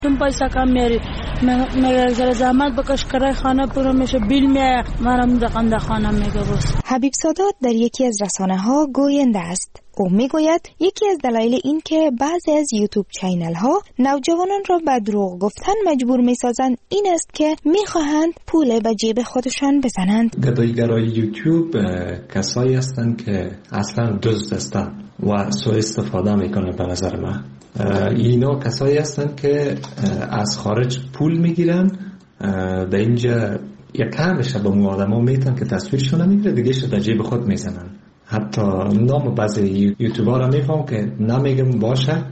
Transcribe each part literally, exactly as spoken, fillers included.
تون پیسه کم میاری میگه زحمت بکش کرای خانه پورا میشه بیل میایه مرم دقنده خانه میگه بس. حبیب سادات در یکی از رسانه ها گوینده است. او میگوید یکی از دلایل این که بعضی از یوتیوب چینل ها نوجوانان را به دروغ گفتن مجبور میسازند این است که میخواهند پول به جیب خودشان بزنند. گداییگرای یوتیوب کسایی هستند که اصلا دزد هستند و سوء استفاده میکنه. به نظر من اینا کسایی هستند که از خارج پول میگیرن در اینجا یک کمش به مو آدم ها میتن که تصویرشون نمیگیره دیگه شو در جیب خود میزنن. حتی نام بعضی یوتیوبر را میفهم که نمیگم باشه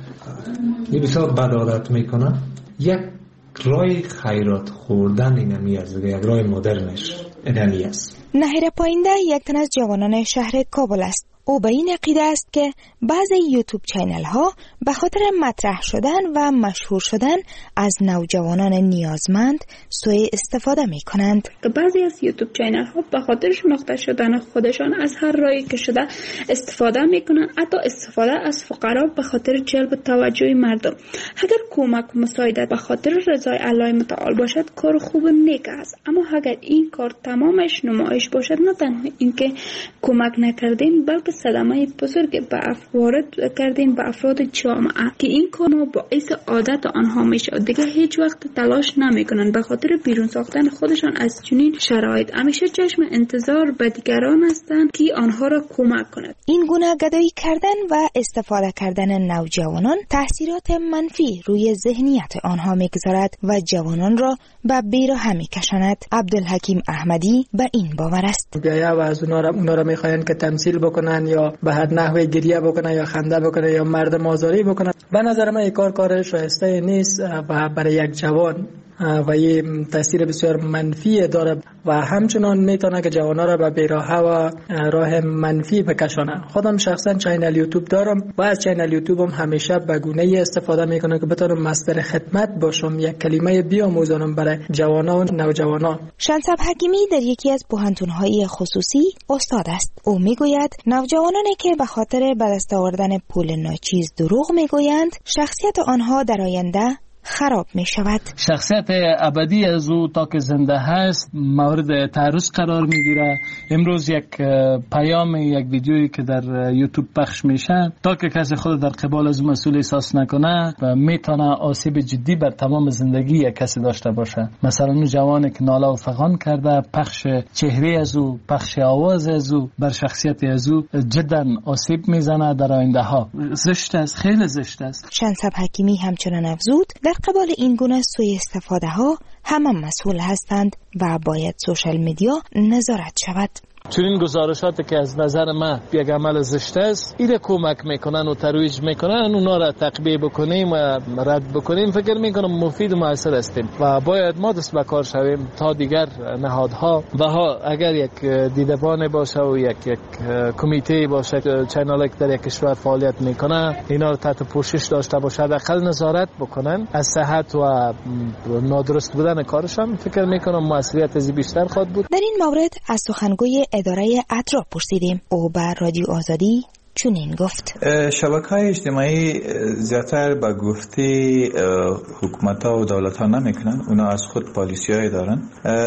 این بسیار بد عادت میکنن. یک رای خیرات خوردن اینمی است، یک رای مدرنش اینمی است. نهیر پاینده یک تن از جوانان شهر کابل است. او به این عقیده است که بعضی یوتیوب چینل ها به خاطر مطرح شدن و مشهور شدن از نوجوانان نیازمند سوء استفاده می کنند. بعضی از یوتیوب چینل ها به خاطر شناخته شدن خودشان از هر راهی که شده استفاده می کنند، حتی استفاده از فقرا به خاطر جلب توجه مردم. اگر کمک و مساعدت به خاطر رضای الله متعال باشد کار خوب نیک است، اما اگر این کار تمامش نمایش باشد نه تنها اینکه کمک نکردیم بلکه صدمه بزرگ به وارد کردیم به افراد جامعه که این کار باعث عادت آنها میشه. دیگه هیچ وقت تلاش نمیکنن به خاطر بیرون ساختن خودشان از چنین شرایط. همیشه چشم انتظار به دیگران هستند که آنها را کمک کند. این گونه گدایی کردن و استفاده کردن نوجوانان تاثیرات منفی روی ذهنیت آنها میگذارد و جوانان را به بیراه میکشاند. عبدالحکیم احمدی به این باور است. بیایا و از اونا را اونا را میخواین که تمثیل بکنن یا به هر نحوه گریه بکنن یا خنده بکنن یا مردم آزاری بکنن. به نظر من این کار کار شایسته نیست و برای یک جوان و یه تاثیر بسیار منفی داره و همچنان میتونه که جوانا را به بیراهه و راه منفی بکشانه. خودم شخصا چینل یوتیوب دارم و از چینل یوتیوبم همیشه به گونه استفاده میکنم که بتونم مصدر خدمت باشم، یک کلمه بیاموزانم برای جوانا و نوجوانان. شنصب حکیمی در یکی از پوهنتون‌های خصوصی استاد است. او میگوید نوجوانانی که به خاطر به دست آوردن پول ناچیز دروغ میگویند شخصیت آنها در آینده خراب می شود. شخصیت ابدی از او تا که زنده هست مورد تعرض قرار می گیره. امروز یک پیام یک ویدیویی که در یوتیوب پخش میشه تا که کسی خود در قبال از مسئول احساس نکنه و میتونه آسیب جدی بر تمام زندگی یک کسی داشته باشه. مثلا اون جوانی که ناله و فغان کرده پخش چهره از او، پخش آواز از او بر شخصیت از او جدا آسیب میزنه در آینده ها. زشت است، خیلی زشت است. شنصب حکیمی همچنان افزود در قبال این گونه سوء استفاده ها همه مسئول هستند و باید سوشال میدیا نظارت شود. چون این گزارشاتی که از نظر من یک عمل زشت است ایره کمک میکنن و ترویج میکنن اونا را تقبیه بکنیم و رد بکنیم فکر میکنم مفید و موثر استیم و باید ما دست به کار شویم تا دیگر نهادها و ها اگر یک دیدبان باشه و یک یک کمیته باشه چینل که در یک کشور فعالیت میکنه اینا رو تحت پوشش داشته باشه حداقل نظارت بکنن از صحت و نادرست بودن کارشان فکر میکنم موثریت از بیشتر خواهد بود. در این مورد از سخنگوی اداره اطراف پرسیدیم. او بر رادیو آزادی چنین گفت: شبکه‌های اجتماعی زیادتر با گفته حکومت‌ها و دولت‌ها نمی‌کنن، اونا از خود پالیسی‌های دارن.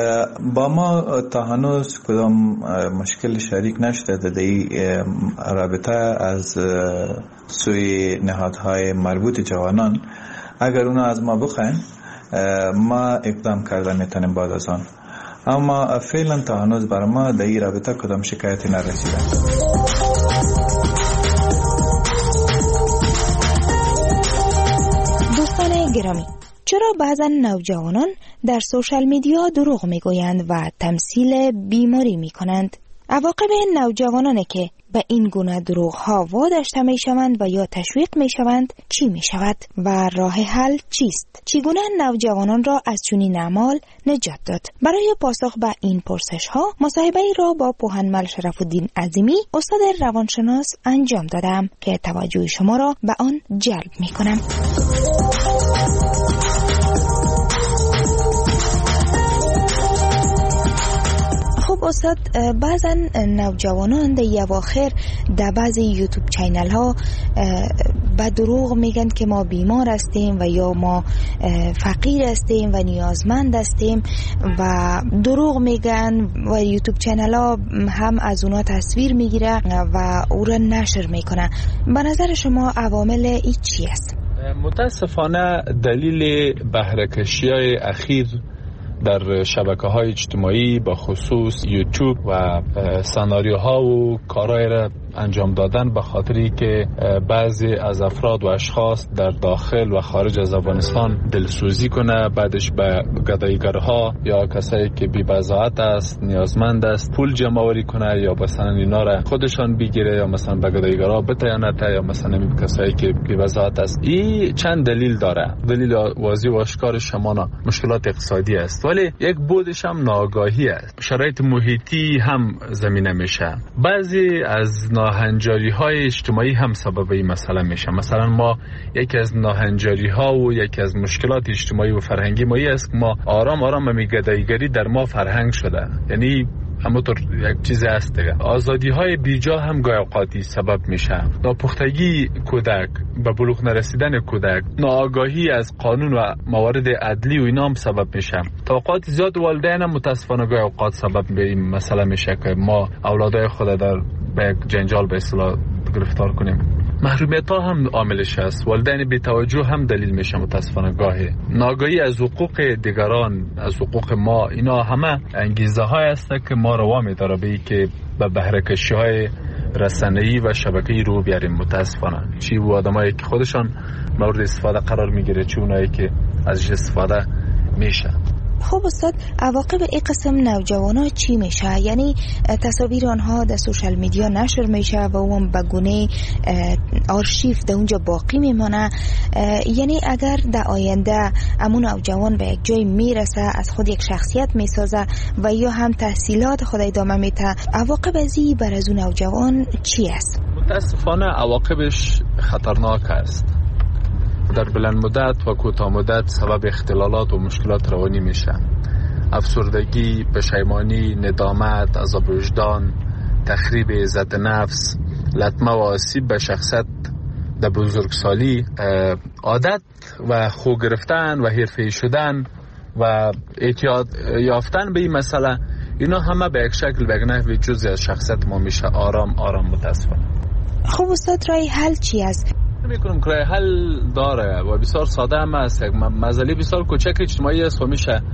با ما تا هنوز کدام مشکل شریک نشده در این رابطه از سوی نهادهای مربوط جوانان. اگر اونا از ما بخواین ما اقدام کرده میتونیم بعد از آن، اما فعلا تا هنوز بر ما در این رابطه کدام شکایتی نرسیده. دوستان گرامی، چرا بعضا نوجوانان در سوشال میدیا دروغ میگویند و تمثیل بیماری میکنند؟ عواقب نوجوانانی که به این گونه دروغ ها واداشته می شوند و یا تشویق می شوند چی می شود و راه حل چیست؟ چگونه نوجوانان را از چنین اعمال نجات داد؟ برای پاسخ به این پرسش ها مصاحبه ای را با پوهنمل شرف‌الدین عظیمی استاد روانشناس انجام دادم که توجه شما را به آن جلب می کنم. خب استاد، بعضا نوجوانان در اواخر در بعضی یوتیوب چینل ها با دروغ میگن که ما بیمار هستیم و یا ما فقیر هستیم و نیازمند هستیم و دروغ میگن و یوتیوب چنل ها هم از اونا تصویر میگیره و او را نشر میکنه. به نظر شما عوامل این چی است؟ متاسفانه دلیل بهره‌کشی های اخیر در شبکه‌های اجتماعی با خصوص یوتیوب و سناریوها و کارهای را انجام دادن به خاطری که بعضی از افراد و اشخاص در داخل و خارج از افغانستان دلسوزی کنه، بعدش به گداییگرها یا کسایی که بی‌بضاعت است، نیازمند است، پول جمع آوری کنه یا مثلا اینا را خودشان بگیره یا مثلا به گداییگرها بتیانه یا مثلا کسایی که بی‌بضاعت است. این چند دلیل داره. دلیل واضح و آشکار شمانا مشکلات اقتصادی است، ولی یک بودش هم ناآگاهی است. شرایط محیطی هم زمینه میشه. بعضی از ناهنجاری های اجتماعی هم سبب این مسئله میشه. مثلا ما یکی از ناهنجاری ها و یکی از مشکلات اجتماعی و فرهنگی ما است که ما آرام آرام می گداییگری در ما فرهنگ شده. یعنی همونطور یک چیز هست دیگه. آزادی های بیجا هم گاهی اوقاتی سبب میشه. ناپختگی کودک، به بلوغ نرسیدن کودک، ناآگاهی از قانون و موارد عدلی و اینا هم سبب میشه. توقعات زیاد والدین هم متاسفانه گاهی اوقات سبب به این مسئله میشه که ما اولادای خود در به یک جنجال به اصطلاح گرفتار کنیم. محرومیت ها هم عاملش است. والدین بی توجه هم دلیل میشه متاسفانه گاهی. ناآگاهی از حقوق دیگران، از حقوق ما، اینا همه انگیزه های است که ما رو وامی داره به که به بهره‌کشی های رسانه‌ای و شبکه‌ای رو بیاریم. متاسفانه چی و آدمایی که خودشان مورد استفاده قرار میگیره، چی اونایی که ازش استفاده میشه. خب استاد، عواقب این قسم نوجوانا چی میشه؟ یعنی تصاویر آنها در سوشال میدیا نشر میشه و اون به گونه آرشیو در اونجا باقی میمانه. یعنی اگر در آینده امون نوجوان به یک جای میرسه، از خود یک شخصیت میسازه و یا هم تحصیلات خود ادامه میده، عواقب ازی بر از اون نوجوان چی است؟ متاسفانه عواقبش خطرناک است. در بلند مدت و کوتاه مدت سبب اختلالات و مشکلات روانی میشه. افسردگی، پشیمانی، ندامت، عذاب وجدان، تخریب عزت نفس، لطمه و آسیب به شخصیت در بزرگسالی، عادت و خو گرفتن و حرفه‌ای شدن و اعتیاد یافتن به این مسئله، اینا همه به یک شکل به یک نحوی جزئی از شخصیت ما میشه. آرام آرام متاسفانه. خب استاد، رای حل چی است؟ میکنم که رای حل داره و بسیار ساده هم است. مسئله بسیار کوچک اجتماعی است و میشه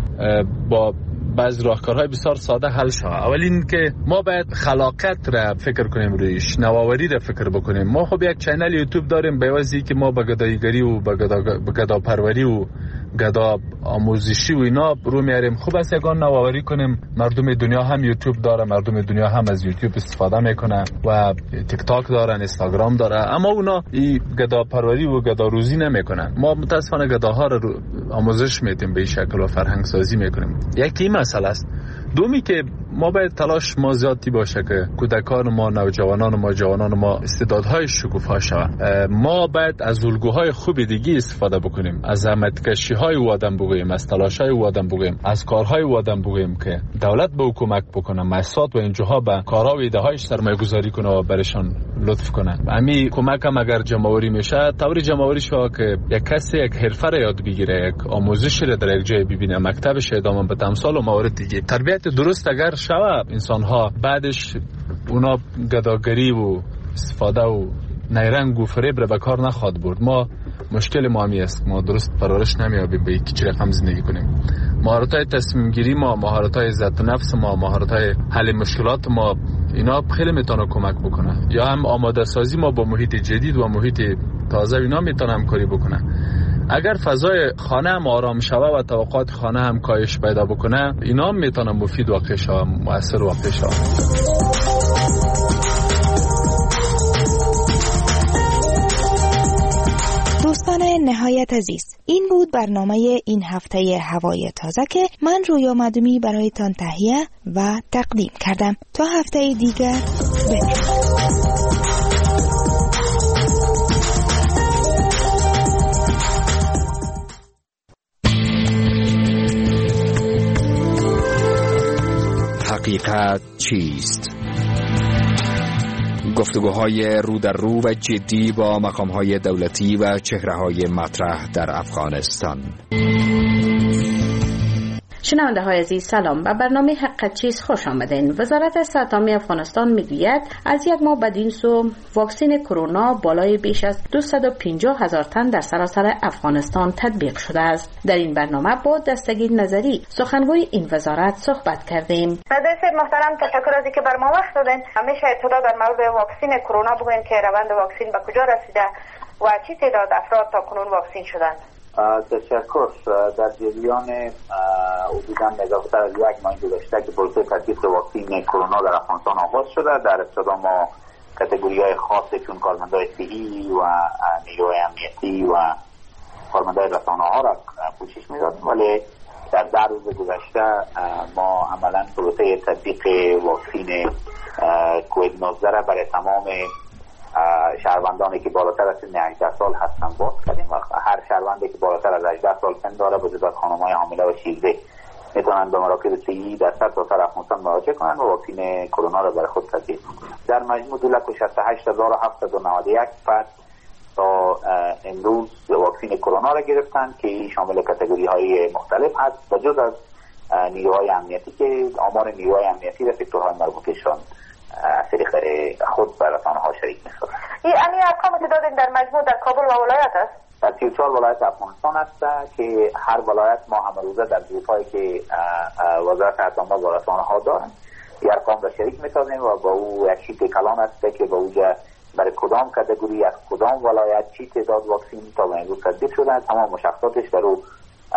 با بعضی راهکارهای بسیار ساده حل شود. اول این که ما باید خلاقیت را فکر کنیم، رویش نوآوری را فکر بکنیم. ما خب یک چینل یوتیوب داریم به واسطه که ما به گداییگری و به گدا پروری و گدا آموزشی و اینا رو میاریم. خوب است یگان نوآوری کنیم. مردم دنیا هم یوتیوب داره، مردم دنیا هم از یوتیوب استفاده میکنه و تیک تاک دارن، اینستاگرام داره، اما اونا این گدا پروری و گدا روزی نمیکنن. ما متاسفانه گداها رو آموزش میدیم، به این شکل و فرهنگ سازی میکنیم. یکی مسئله است. دومی که ما باید تلاش ما زیادی باشه که کودکان ما، نوجوانان ما، جوانان ما استعدادهای شکوفا شوند. ما باید از الگوهای خوب دیگه استفاده بکنیم، از زحمتکشی‌های او آدم بگوییم، از تلاش‌های او آدم بگوییم، از کارهای او آدم بگوییم که دولت به حکومت بکنه، مؤسسات و اینجاها به کارها و ایده‌هایش سرمایه‌گذاری کنه و برشان لطف کنه. همین کمک هم اگر جمع‌آوری میشه، طوری جمع‌آوری شود که یک کسی یک حرفه را یاد بگیره، یک آموزش را در یک جای ببینه، مکتبش ادامه بده، امثال و موارد دیگه. تربیت درست اگر شود، انسان ها بعدش اونا گداگری و استفاده و نیرنگ و فریب را به کار نخواد برد. ما مشکل ما همی است، ما درست پرورش نمیابیم به یک رقم زندگی کنیم. مهارت های تصمیم گیری ما، مهارت های عزت نفس ما، مهارت های حل مشکلات ما، اینا خیلی میتونه کمک بکنه. یا هم آماده سازی ما با محیط جدید و محیط تازه، اینا میتونه همکاری بکنه. اگر فضای خانه هم آرام شوه و توقعات خانه هم کاهش پیدا بکنه، اینا هم میتونه مفید واقع شوه، مؤثر واقع شوه. دوستان نهایت عزیز، این بود برنامه این هفته هوای تازه که من رویا مدومی برایتان تهیه و تقدیم کردم. تا هفته دیگر بدرود. حقیقت چیست؟ گفتگوهای رو در رو و جدی با مقام‌های دولتی و چهره‌های مطرح در افغانستان. شنونده های عزیز سلام، به برنامه حق چیز خوش آمدین. وزارت صحت عامه افغانستان میگوید از یک ماه بدین سو واکسن کرونا بالای بیش از دویست و پنجاه هزار تن در سراسر افغانستان تطبیق شده است. در این برنامه با دستگیر نظری سخنگوی این وزارت صحبت کردیم. مهندس محترم، تشکر از اینکه بر ما وقت دادین. همیشه اطلاع در مورد واکسن کرونا بگوین که روند واکسن به کجا رسیده و چی تعداد افراد تا کنون واکسن شدند. تشکر. در جریان حدوداً نزدیکتر از یک ماه گذشته که پروسه تطبیق واکسن کرونا در افغانستان آغاز شده، در ابتدا ما کاتگوری‌های خاصی چون کارمندان صحی و نیروی امنیتی و کارمندان رسانه‌ها را پوشش می‌دادیم، ولی در ده روز گذشته ما عملاً پروسه تطبیق واکسن کووید نوزده را برای تمام شهروندانی که بالاتر از سن هجده سال هستن باز کردیم و هر شهروندی که بالاتر از هجده سال سن داره به جز از خانم‌های حامله و شیرده میتونن به مراکز صحی در سرتاسر افغانستان مراجعه کنن و واکسن کرونا را برای خود تطبیق کنند. در مجموع دو لک و شصت و هشت هزار و هفتصد و نود و یک فرد تا امروز واکسن کرونا را گرفتن که شامل کاتگوری‌های مختلف هست به جز از نیروهای امنیتی که آمار نیروهای امنیتی در سکتورهای مربوطه‌شان از طریق خود بر رسانه‌ها شریک می‌سازند. این امی ارقامی که دادین در مجموع در کابل و ولایت است؟ در سی و چهار ولایت افغانستان است که هر ولایت ما همه روزه در گروپ‌هایی که وزارت صحت عامه و رسانه‌ها دارند این ارقام را شریک می‌سازیم و با او یک شیت کلان است که به اوجا برای کدام کاتگوری از کدام ولایت چی تعداد واکسن تا به امروز تطبیق شده تمام مشخصاتش در او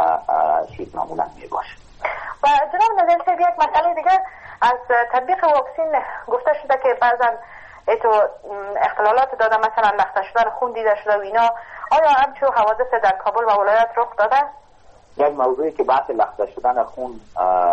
شیت معمولا میباشه. و جناب نظر صاحب، یک مسئله دیگر از تطبیق واکسن گفته شده که بعضا ایتو اختلالات داده، مثلا لخته شدن خون دیده شده و اینا. آیا همچو حوادث در کابل و ولایت رخ داده؟ یک موضوعی که بحث لخته شدن خون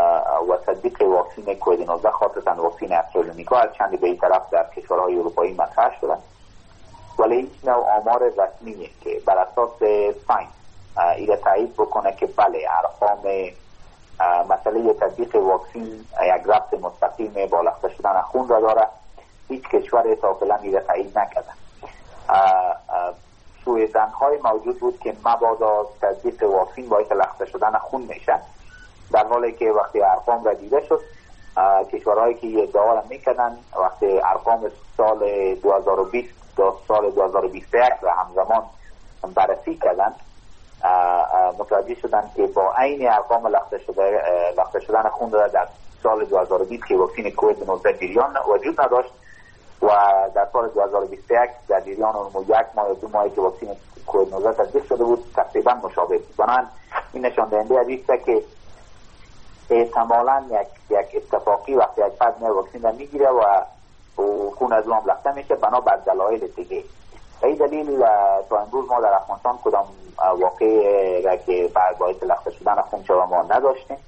و تطبیق واکسن کووید نوزده خاصتا واکسن استرازینیکا از چند به این طرف در کشورهای اروپایی مطرح شده، ولی هیچ نوع آمار رسمیه که بر اساس ساینس این تایید بکنه که بله ارقام مسئله تطبیق واکسن یک ربط مستقیم با لخته شدن خون را داره. هیچ کشور تا فعلا این تایید نکرده. سوء ظن‌های موجود بود که مبادا تطبیق واکسن باعث لخته شدن خون میشه، در حالی که وقتی ارقام را دیده شد کشورهایی که ادعا را میکردن وقتی ارقام سال دو هزار و بیست تا سال دو هزار و بیست و یک را همزمان بررسی کردن متوجه شدن که با عین ارقام لخته شده لخته شدن خون را در سال دو هزار و بیست که واکسن کووید نوزده جریان وجود نداشت و در سال دو هزار و بیست و یک در جریان اون یک ماه دو ماهی که واکسن کووید نوزده تطبیق شده بود تقریبا مشابه بود. بنابراین این نشان دهنده است که احتمالاً یک یک اتفاقی وقتی یک فرد نه واکسن را میگیره و خون از اون لخته میشه بنا بر دلایل دیگه. به این دلیل تا امروز ما در افغانستان کدام واقعی را که بر باعث لخته شدن خون شده ما نداشتیم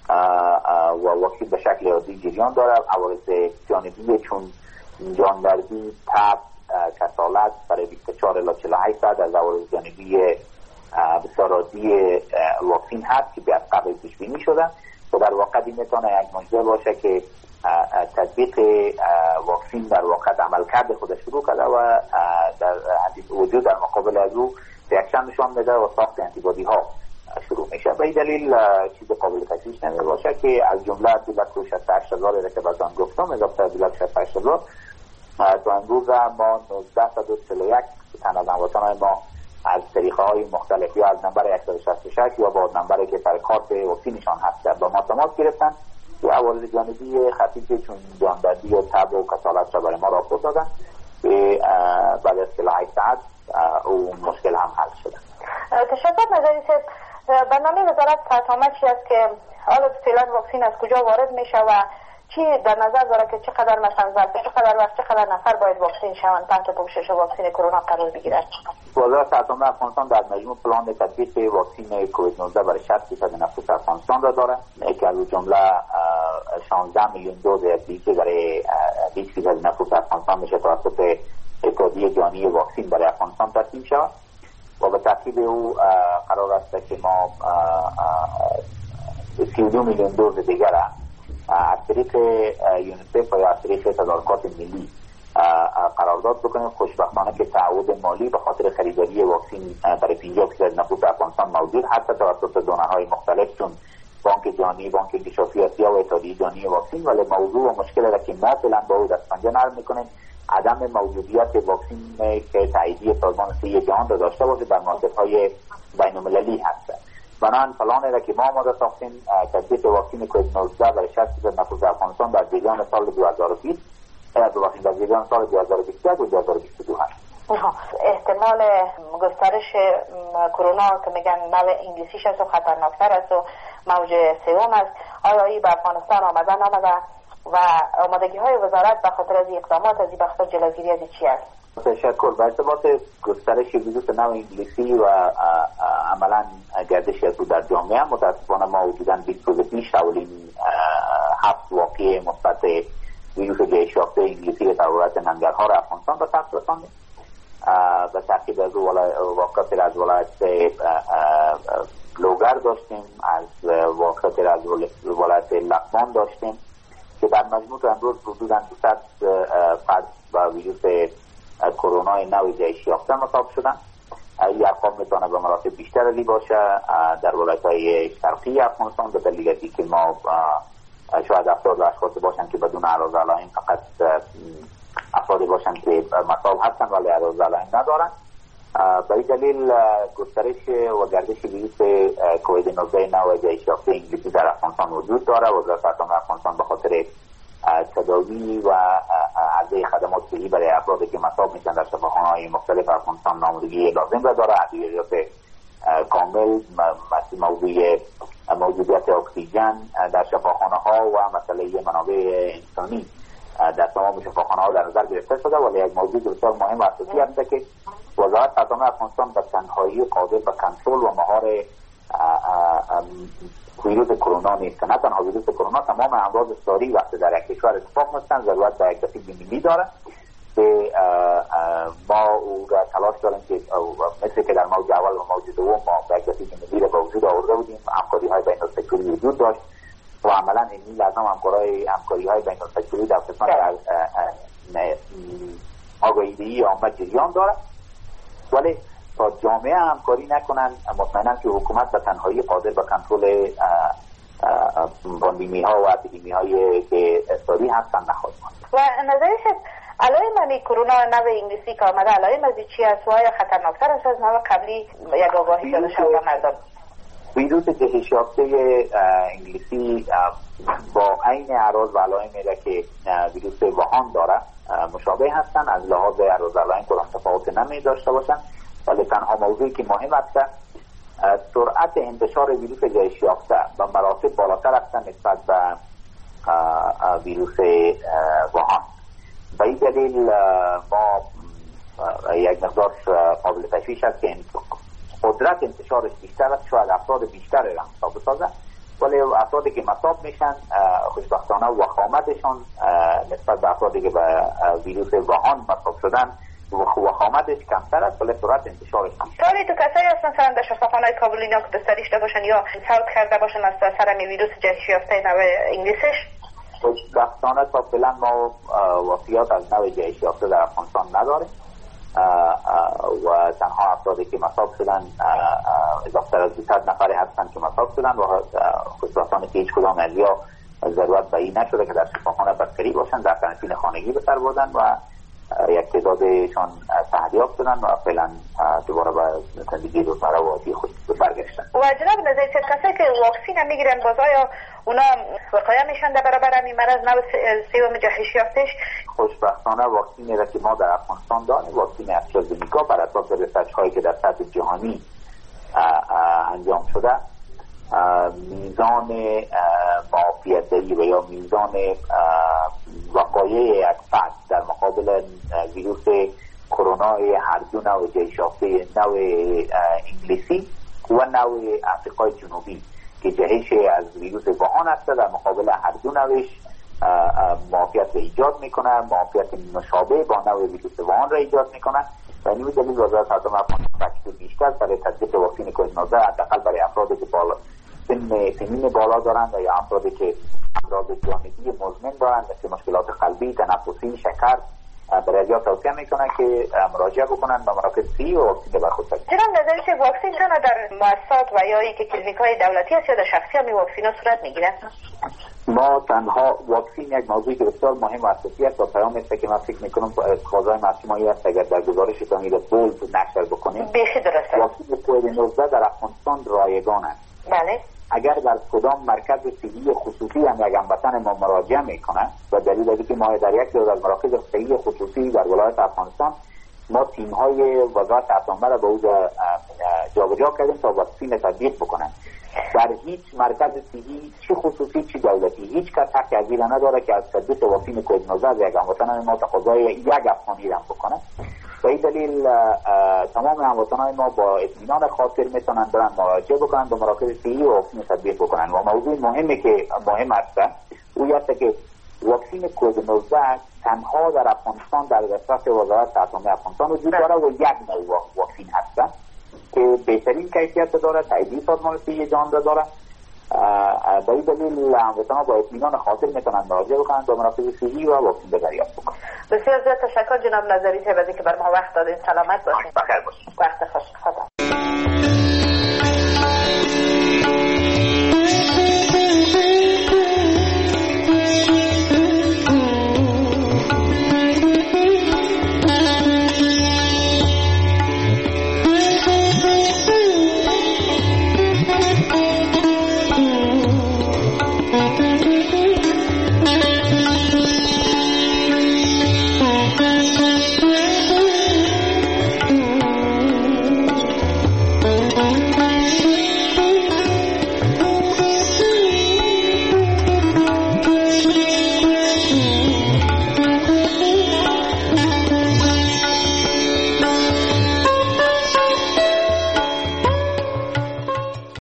و واکسن به شکل عادی جریان داره. عوارض جانبی چون جاندردی، تب، کسالت برای بیست و چهار الی چهل و هشت ساعت از عوارض جانبی بسیار عادی واکسن هست که از قبل پیش بینی شده و در واقع این میتونه یک معجزه باشه که تطبیق واکسن در واقع عملکرد خودش شروع کرده و در وجود در مقابل از او ریاکشن نشان میده و ساخت آنتیبادی ها شروع میشه. به این دلیل چیز قابل تشویش نمی باشه که از جمله دو لک و شصت و هشت هزار را که بعداً گفتم اضافه دو لک و شصت و هشت هزار تا امروز ما نوزده صد و چهل و یک تن از هموطنان ما از طریقه های مختلف یا از نمبر صد و شصت و شش یا با نمبری که سر کارت واکسنشان هست با ما تماس گرفتن و عوارض جانبی خفیفی چون جاندردی و تب و کسالت را برای ما راپورت دادن که بعد از چهل و هشت ساعت اون مشکل هم حل شده. تشکر نظری صاحب. برنامه وزارت صحت عامه چی است که حالا فعلا واکسن از کجا وارد میشه و چی در نظر داره که چقدر مثلا ظرف چقدر وقت چقدر نفر باید واکسن شوند تحت پوشش واکسن کرونا قرار بگیرد؟ وزارت صحت عامه افغانستان در مجموع پلان تطبیق واکسن کووید نوزده برای شصت درصد نفوس افغانستان را داره که از جمله شانزده میلیون دوز که برای بیست درصد نفوس افغانستان میشه توسط اتحادیه جهانی واکسن برای افغانستان تسلیم شود و به ترتیب او قرار است که ما سی و دو میلیون دوز دیگر از طریق یونیسف و یا از طریق تدارکات ملی قرارداد بکنیم. خوشبختانه که تعهد مالی به خاطر خریداری واکسن برای پنجاه فیصد نفوس افغانستان موجود هست توسط دونرهای مختلف، چون بانک جهانی، بانک انکشافی آسیا و اتحادیه جهانی واکسن. ولی موضوع و مشکل را که ما فعلا با او دست پنجه نرم میکنیم عدم موجودیت واکسن که تاییدیه سازمان صحت جهان را داشته باشه در مارکت‌های بین‌المللی هست. بنابراین پلانی را که ما آماده ساختیم تطبیق واکسن کووید نوزده برای شصت فیصد نفوس افغانستان در جریان سال دو هزار و بیست در جریان سال دو هزار و بیست و یک و دو هزار و بیست و دو هست. احتمال گسترش کرونا که میگن نوع انگلیسیش است و خطرناکتر است و موج سوم است، آیا این به افغانستان آمده نآمده و آمادگی های وزارت به خاطر از اقدامات از این بخصوص جلوگیری از چی است؟ تشکر. به ارتباط گسترش ویروس نوع انگلیسی و عملا گردش او در جامعه، متاسفانه ما حدوداً بیست روز پیش اولین هفت واقعه مثبت ویروس جهش یافته انگلیسی در ولایت ننگرهار افغانستان به ثبت رساندیم. به تاکید از واقعات از ولایت لوگر داشتیم، از واقعات از ولایت لغمان داشتیم که در مجموع امروز حدوداً دویست فرد با ویروس کرونا نوع جهش یافته مصاب شدن. این ارقام میتونه به مراتب بیشتر علی باشه در ولایت‌های شرقی افغانستان به دلیل اینکه که ما شاید افراد و اشخاص باشن که بدون اعراض علائم، فقط افرادی باشن که مصاب هستن ولی اعراض علائم ندارن. به این دلیل گسترش و گردش ویروس کووید نوزده نوع جهش یافته انگلیسی در افغانستان وجود داره. وزارت عامه افغانستان به خاطر تداوی و عرضه خدمات صحی برای افرادی که مصاب میشن در شفاخانه‌های مختلف افغانستان نامزدگی لازم را داره. ادویات کامل، موضوع موجودیت اکسیژن در شفاخانه ها و مسئله منابع انسانی در تمام شفاخانه ها در نظر گرفته شده. ولی یک موضوع بسیار مهم و اساسی است که وزارت عامه افغانستان به تنهایی قادر به کنترل و مهار ویروس کرونا نیست. نه تنها ویروس کرونا، تمام امراض ساری وقتی در یک کشور اتفاق میفتند ضرورت به یک دفعه ملی داره که ما او را تلاش داریم که مثل که در موج اول و موج دوم ما به یک دفعه ملی را به وجود آورده بودیم. همکاری های بین السکتوری وجود داشت و عملا این لازم همکاری همکاری های بین السکتوری در قسمت آگاهی‌دهی عامه جریان داره. ولی تا جامعه همکاری نکنن مطمئنا که حکومت به تنهایی قادر به کنترل پاندمی ها و اپیدمی های که ساری هستن نخواهد ماند. و نظرش علائم همی کرونا نوع انگلیسی که آمده علائم از چی است و آیا خطرناکتر است از نوع قبلی؟ یک آگاهی داده شود مردم. ویروس جهش یافته انگلیسی با عین اعراض و علائمی را که ویروس ووهان داره مشابه هستند. از لحاظ اعراض و علائم کدام تفاوت نمی داشته باشند، ولی تنها موضوعی که مهم است که سرعت انتشار ویروس جهش یافته به مراتب بالاتر است نسبت به ویروس ووهان. به این دلیل ما یک مقدار قابل تشویش است که قدرت انتشارش بیشتر است، شاید افراد بیشتر را مصاب بسازه، ولی افرادی که مصاب میشن خوشبختانه وخامتشان نسبت به افرادی که به ویروس ووهان مصاب شدن وخامتش کمتر است، ولی سرعت انتشارش بیشتر. سالی تو کسایی هستن مثلا در شفاخانه‌های کابل اینا که بستری شده باشن یا فوت کرده باشن از اثر ویروس جهش یافته نوع انگلیسیش؟ خوشبختانه تا فعلا ما وفیات از نوع جهش یافته در افغانستان نداریم و تنها افرادی که مصاب شدن اضافه از دویست نفری هستند که مصاب شدن و خوشبختانه که هیچ کدام از یا ضرورت به این نشده که در شفاخانه بستری باشن، در قرنطینه خانگی به سر بردن و یک تعدادشان صحتیاب شدن و فعلا دوباره به زندگی روزمره و عادی خود برگشتن. و جناب نظری کسایی که واکسین هم میگیرن باز آیا اونا وقایع میشن در برابر همین مرض نوع سوم جهش یافته‌اش؟ خوشبختانه واکسینی را که ما در افغانستان داریم واکسین استرازینیکا بر اساس ریسرچ هایی که در سطح جهانی انجام شده میزان معافیت‌دهی و یا میزان وقایع یک فرد در مقابل ویروس کرونا هر دو نوع جهش یافته نوع انگلیسی و نوع افریقای جنوبی که جهش از ویروس ووهان است در مقابل هر دو نوعش معافیت را ایجاد میکنه، معافیت مشابه با نوع ویروس ووهان را ایجاد میکنه و این دلیل وزارت عامه افغانستان بیشتر برای تطبیق واکسن کووید نوزده حداقل برای افرادی که بالا سن سنین بالا دارند و یا افرادی که امراض جانبی مزمن دارند مثل مشکلات قلبی، تنفسی، شکر برای توصیه میکنه که مراجعه بکنن به مراکز صحی و واکسین به خود بگیرن. جناب نظری که واکسین تنها در مؤسسات و یا ای که کلینیک های دولتی است یا در شخصی هم واکسین ها صورت میگیره؟ ما تنها واکسین یک موضوعی که بسیار مهم و اساسی است و پیام است که من فکر میکنم تقاضای معصومایی است اگر در گزارشتان این بولد نشر بکنیم. بیخی درسته. واکسین کووید نوزده در افغانستان رایگان است. بله. اگر در کدام مرکز صحی خصوصی هم یک هموطن ما مراجعه میکنه و دلیل اینکه ما در یک جز از مراکز صحی خصوصی در ولایت افغانستان ما تیم های وزارت عامه را به او جابجا کردیم تا واکسین تطبیق بکنن. در هیچ مرکز صحی چه خصوصی چه دولتی هیچ کس حق از این نداره که از تطبیق واکسین کووید نوزده یک هموطن ما تقاضای یک افغانی را بکنه. به این دلیل تمام هموطنان ما با اطمینان خاطر میتونن برن مراجعه بکنن به مراکز صحی و واکسین تطبیق بکنن. و موضوع مهمی که مهم است او است که واکسین کووید نوزده تنها در افغانستان در دسترس وزارت عامه افغانستان وجود داره و یک نوع واکسین هست که بهترین کیفیت داره، تاییدیه سازمان صحی جهان را داره. به این دلیل هموطنان با اطمینان خاطر میتونن مراجعه بکنن به مراکز صحی و واکسین دریافت بکنن. بسیار زیاد تشکر جناب نظری صاحب از اینکه بر ما وقت دادین. سلامت باشین. بخیر باشین. وقت خوش. خدا.